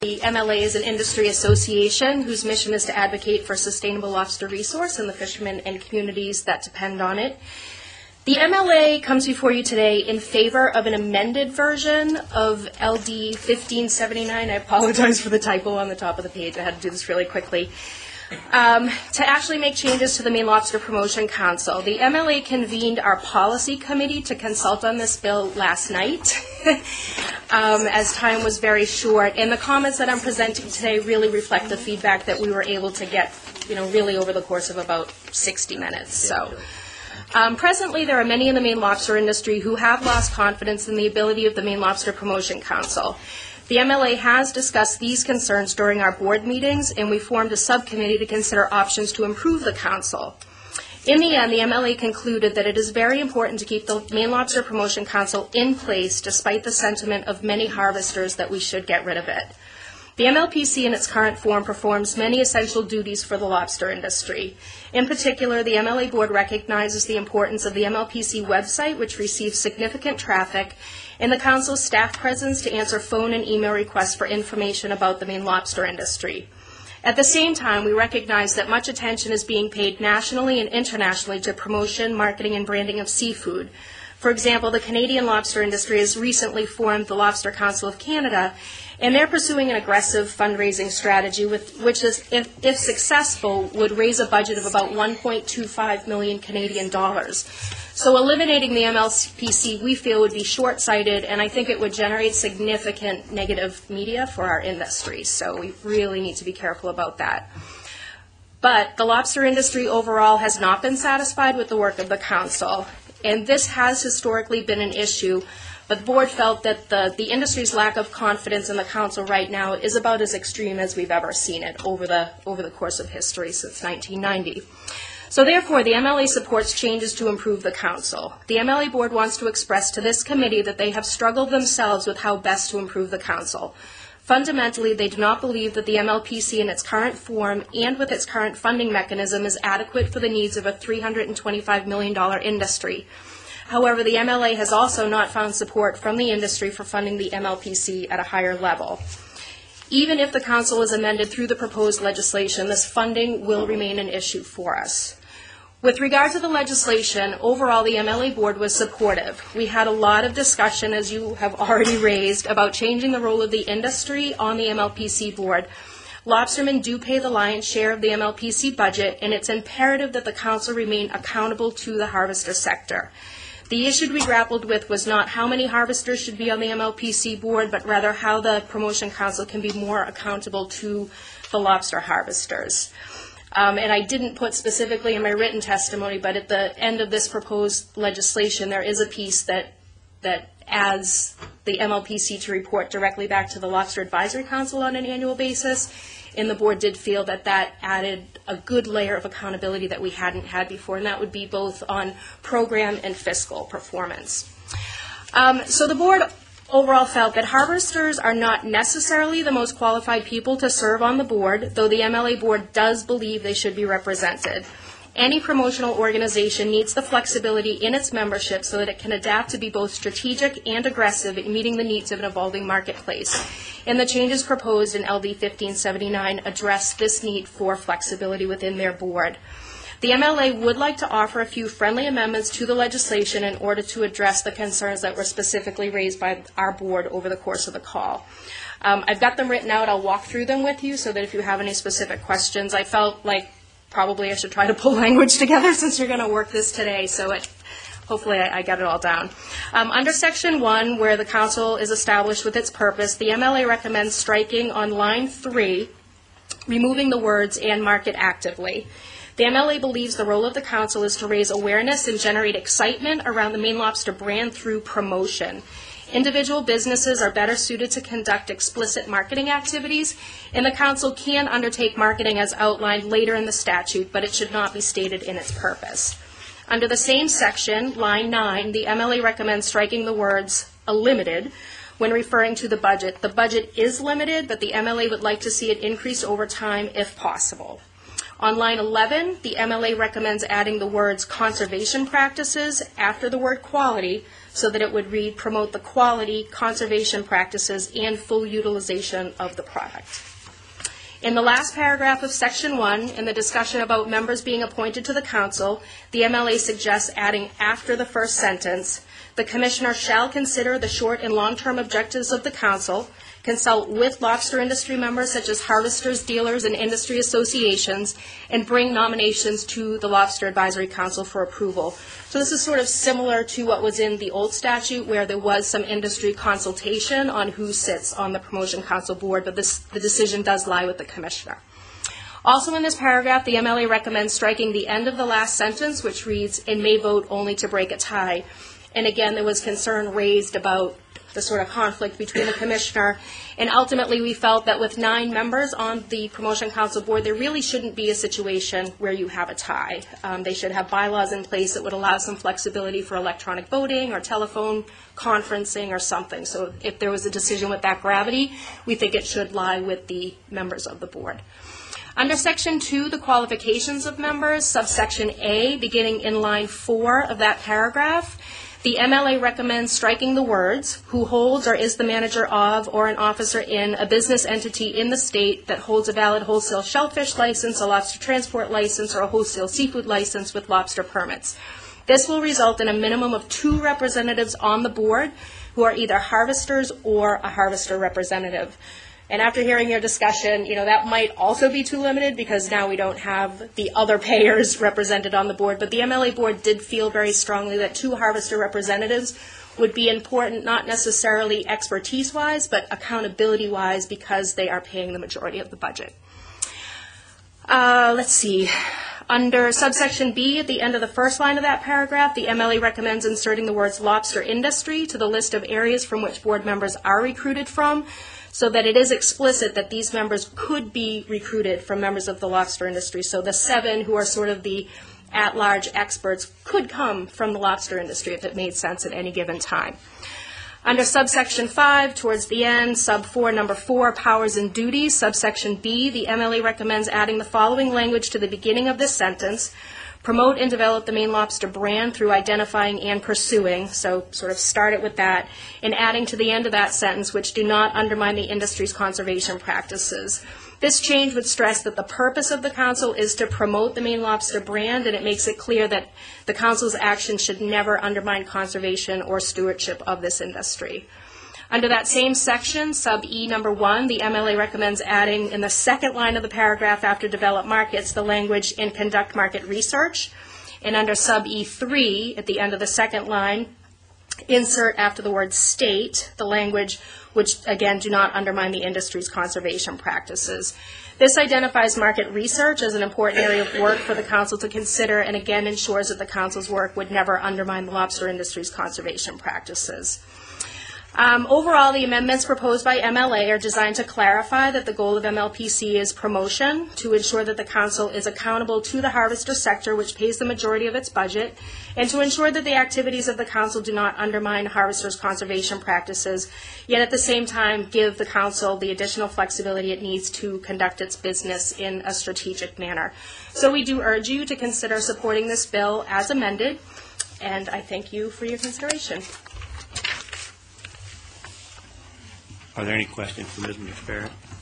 The MLA is an industry association whose mission is to advocate for sustainable lobster resource and the fishermen and communities that depend on it. The MLA comes before you today in favor of an amended version of LD 1579. I apologize for the typo on the top of the page. I had to do this really quickly. To actually make changes to the Maine Lobster Promotion Council. The MLA convened our policy committee to consult on this bill last night, as time was very short. And the comments that I'm presenting today really reflect the feedback that we were able to get, really over the course of about 60 minutes. So. Presently, there are many in the Maine lobster industry who have lost confidence in the ability of the Maine Lobster Promotion Council. The MLA has discussed these concerns during our board meetings, and we formed a subcommittee to consider options to improve the council. In the end, the MLA concluded that it is very important to keep the Maine Lobster Promotion Council in place despite the sentiment of many harvesters that we should get rid of it. The MLPC in its current form performs many essential duties for the lobster industry. In particular, the MLA board recognizes the importance of the MLPC website, which receives significant traffic, and the council's staff presence to answer phone and email requests for information about the Maine lobster industry. At the same time, we recognize that much attention is being paid nationally and internationally to promotion, marketing, and branding of seafood. For example, the Canadian lobster industry has recently formed the Lobster Council of Canada, and they're pursuing an aggressive fundraising strategy which is, if successful, would raise a budget of about 1.25 million Canadian dollars. So eliminating the MLPC, we feel, would be short-sighted, and I think it would generate significant negative media for our industry. So we really need to be careful about that. But the lobster industry overall has not been satisfied with the work of the council, and this has historically been an issue. But the board felt that the industry's lack of confidence in the council right now is about as extreme as we've ever seen it over the course of history since 1990. So therefore, the MLA supports changes to improve the council. The MLA board wants to express to this committee that they have struggled themselves with how best to improve the council. Fundamentally, they do not believe that the MLPC in its current form and with its current funding mechanism is adequate for the needs of a $325 million industry. However, the MLA has also not found support from the industry for funding the MLPC at a higher level. Even if the council is amended through the proposed legislation, this funding will remain an issue for us. With regard to the legislation, overall the MLA board was supportive. We had a lot of discussion, as you have already raised, about changing the role of the industry on the MLPC board. Lobstermen do pay the lion's share of the MLPC budget, and it's imperative that the council remain accountable to the harvester sector. The issue we grappled with was not how many harvesters should be on the MLPC board, but rather how the Promotion Council can be more accountable to the lobster harvesters. And I didn't put specifically in my written testimony, but at the end of this proposed legislation, there is a piece that adds the MLPC to report directly back to the Lobster Advisory Council on an annual basis. And the board did feel that added a good layer of accountability that we hadn't had before, and that would be both on program and fiscal performance. So the board overall felt that harvesters are not necessarily the most qualified people to serve on the board, though the MLA board does believe they should be represented. Any promotional organization needs the flexibility in its membership so that it can adapt to be both strategic and aggressive in meeting the needs of an evolving marketplace. And the changes proposed in LD 1579 address this need for flexibility within their board. The MLA would like to offer a few friendly amendments to the legislation in order to address the concerns that were specifically raised by our board over the course of the call. I've got them written out. I'll walk through them with you so that if you have any specific questions, I felt like probably I should try to pull language together since you're going to work this today, so hopefully I got it all down. Under Section 1, where the council is established with its purpose, the MLA recommends striking on line 3, removing the words "and market actively." The MLA believes the role of the council is to raise awareness and generate excitement around the Maine Lobster brand through promotion. Individual businesses are better suited to conduct explicit marketing activities, and the council can undertake marketing as outlined later in the statute, but it should not be stated in its purpose. Under the same section, line 9, the MLA recommends striking the words "a limited" when referring to the budget. The budget is limited, but the MLA would like to see it increase over time if possible. On line 11, the MLA recommends adding the words "conservation practices" after the word "quality" so that it would read, promote the quality, conservation practices, and full utilization of the product. In the last paragraph of Section 1, in the discussion about members being appointed to the council, the MLA suggests adding after the first sentence, the commissioner shall consider the short and long-term objectives of the council, consult with lobster industry members such as harvesters, dealers, and industry associations, and bring nominations to the Lobster Advisory Council for approval. So this is sort of similar to what was in the old statute where there was some industry consultation on who sits on the Promotion Council board, but the decision does lie with the commissioner. Also in this paragraph, the MLA recommends striking the end of the last sentence, which reads, and may vote only to break a tie. And again, there was concern raised about the sort of conflict between the commissioner, and ultimately we felt that with 9 members on the Promotion Council board, there really shouldn't be a situation where you have a tie. They should have bylaws in place that would allow some flexibility for electronic voting or telephone conferencing or something. So if there was a decision with that gravity, we think it should lie with the members of the board. Under Section 2, the qualifications of members, subsection A, beginning in line 4 of that paragraph, the MLA recommends striking the words, who holds or is the manager of or an officer in a business entity in the state that holds a valid wholesale shellfish license, a lobster transport license, or a wholesale seafood license with lobster permits. This will result in a minimum of 2 representatives on the board who are either harvesters or a harvester representative. And after hearing your discussion, that might also be too limited because now we don't have the other payers represented on the board. But the MLA board did feel very strongly that 2 harvester representatives would be important, not necessarily expertise-wise, but accountability-wise because they are paying the majority of the budget. Let's see. Under subsection B, at the end of the first line of that paragraph, the MLA recommends inserting the words lobster industry to the list of areas from which board members are recruited from, so that it is explicit that these members could be recruited from members of the lobster industry. So the 7 who are sort of the at-large experts could come from the lobster industry if it made sense at any given time. Under subsection 5, towards the end, sub 4, number 4, powers and duties, subsection B, the MLA recommends adding the following language to the beginning of this sentence: promote and develop the Maine Lobster brand through identifying and pursuing, so sort of start it with that, and adding to the end of that sentence, which do not undermine the industry's conservation practices. This change would stress that the purpose of the council is to promote the Maine Lobster brand, and it makes it clear that the council's action should never undermine conservation or stewardship of this industry. Under that same section, sub E number 1, the MLA recommends adding in the second line of the paragraph after develop markets the language and conduct market research. And under sub E3, at the end of the second line, insert after the word state the language which, again, do not undermine the industry's conservation practices. This identifies market research as an important area of work for the council to consider, and again ensures that the council's work would never undermine the lobster industry's conservation practices. Overall, the amendments proposed by MLA are designed to clarify that the goal of MLPC is promotion, to ensure that the council is accountable to the harvester sector, which pays the majority of its budget, and to ensure that the activities of the council do not undermine harvesters' conservation practices, yet at the same time give the council the additional flexibility it needs to conduct its business in a strategic manner. So we do urge you to consider supporting this bill as amended, and I thank you for your consideration. Are there any questions for Ms. McSparrett?